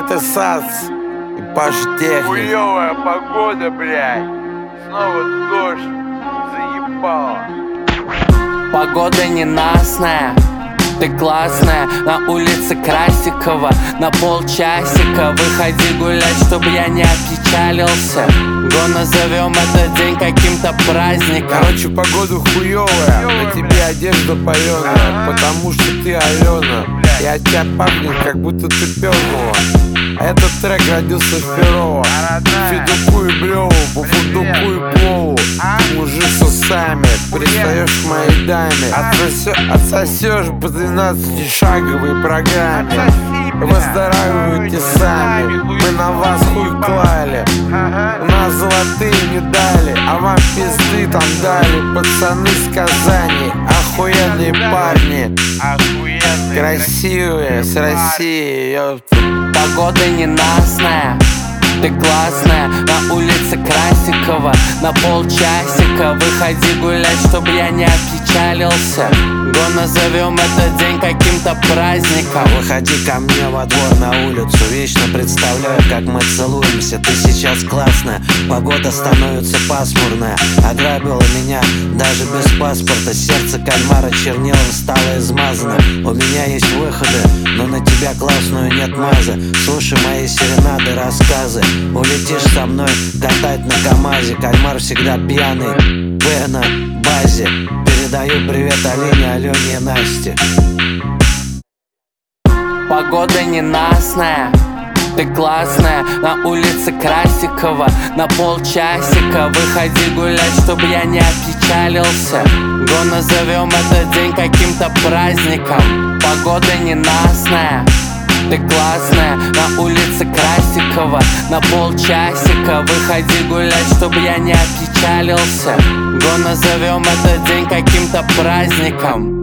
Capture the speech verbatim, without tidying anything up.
Это САЦ и Паша Техник. Хуёвая погода, блядь. Снова дождь. Заебало. Погода ненастная, ты классная. На улице Красикова на полчасика. Выходи гулять, чтоб я не опечалился. Го назовем этот день каким-то праздником. Короче, погода хуёвая, на тебе одежда палёная, потому что ты Алена, и от тебя пахнет, как будто ты пернула. А этот трек родился в Перово. Федуку и Блёву, по фундуку и плову. Ты мужик с усами, пристаешь к моей даме. Отсосё, отсосешь по двенадцатишаговой программе. Выздоравливайте сами, мы на вас хуй клали. У нас золотые медали, а вам пизды там дали. Пацаны с Казани, охуенные парни, Охуенный. красивые, с России, ёпта. Погода ненастная, ты классная. На улице Красикова на полчасика. Выходи гулять, чтоб я не опечалился. Го назовем этот день каким-то праздником. Выходи ко мне во двор на улицу. Вечно представляю, как мы целуемся. Ты сейчас классная, погода становится пасмурная. Ограбила меня даже без паспорта. Сердце кальмара чернилом стало измазано. У меня есть выходы, но на тебя классную нет мазы. Слушай мои серенады, рассказы. Улетишь со мной катать на КамАЗе. Кальмар всегда пьяный, Б на базе. Передаю привет Алине, Алене и Насте. Погода ненастная, ты классная. На улице Красикова на полчасика. Выходи гулять, чтоб я не опечалился. Го назовем этот день каким-то праздником. Погода ненастная, ты классная. На улице Красикова на полчасика. Выходи гулять, чтоб я не опечалился. Го назовем этот день каким-то праздником.